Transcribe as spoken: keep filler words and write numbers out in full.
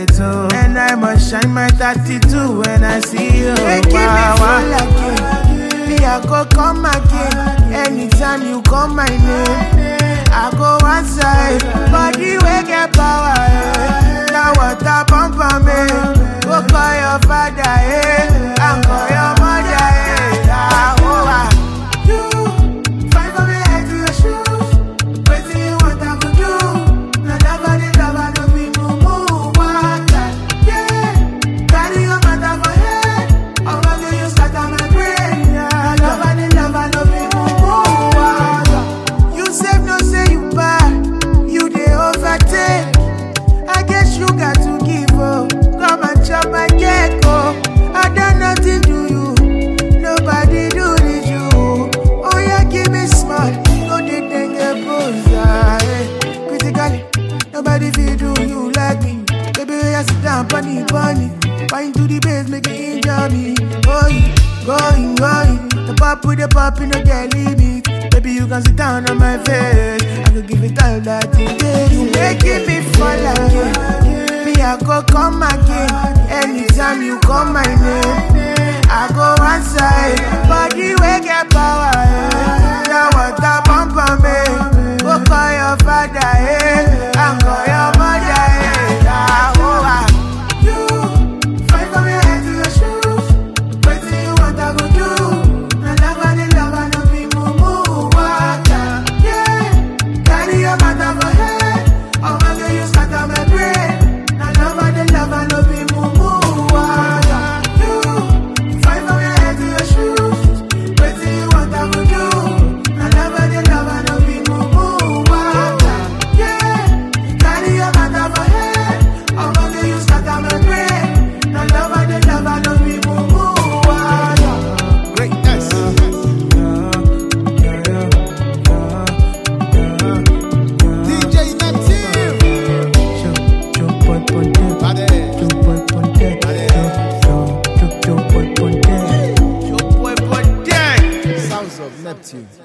too. And I must shine my thirty-two when I see you. Hey, give me full again. Me, I go come again. Anytime you call my name, I go outside. Body will get power. Eh. Now what I pump on me. Go call your father. Eh. And call your mother. Eh. Ah, oh, ah. You fight for me head to your shoes. Wait till you want I go do. Now never did never do me move move. What that? Yeah. Carry your mother for head. I'm gonna you scatter my brain. Yeah. Never did never do me move move. What that? You save no say you buy. You dey overtake. I guess you got to give up. Come and chop my cake. Oh, I done nothing to you. Nobody do it you. Oh yeah, give me smart. No they think a boss. Critically, nobody feel do you like me. Baby, I sit down, bunny, bunny. Fine to the base, make it injure me. Going, going, going. The pop with the pop in the daily beat. Baby, you can sit down on my face. I could give it all that you get. You making me fall again. Me, I go come again. Anytime you call my name, I go outside. Body will get power. Eh. Now what I bump on me. Go call your father. Eh. And call your mother. Eh. Ah, oh, ah. You fight for me head to your shoes. Wait till you want I go do. Now never the love I know be move move. What that? Yeah. Carry your mother for head. Oh my girl, you scatter my brain. Now never the love I know be move move. What that? You fight for me head to your shoes. Wait till you want I go do. Now never the love I know be move move. What that? Yeah. Carry your mother for head. Oh my girl, you scatter my brain. Now never the love I know be move move. What that? Greatness. D J Neptune. Bade. Your boy, boy, dead. Sounds of Neptune.